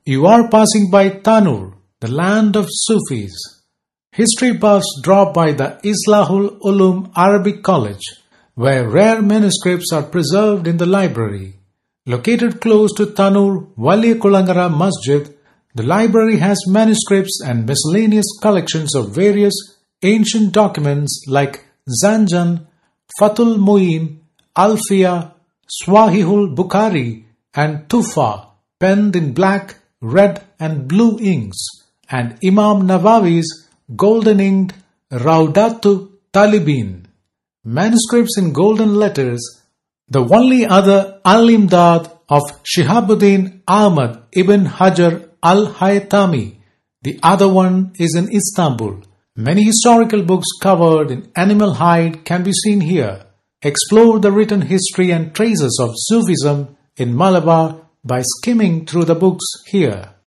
You are passing by Tanur, the land of Sufis. History buffs drop by the Islahul Ulum Arabic College, where rare manuscripts are preserved in the library. Located close to Tanur Wali Kulangara Masjid, the library has manuscripts and miscellaneous collections of various ancient documents like Zanjan, Fatul Mu'in, Alfiya, Swahihul Bukhari, and Tufa, penned in black, red, and blue inks, and Imam Nawawi's golden-inked Raudatu Talibin. Manuscripts in golden letters. The only other Al-Imdad of Shihabuddin Ahmad ibn Hajar al-Haytami. The other one is in Istanbul. Many historical books covered in animal hide can be seen here. Explore the written history and traces of Sufism in Malabar by skimming through the books here.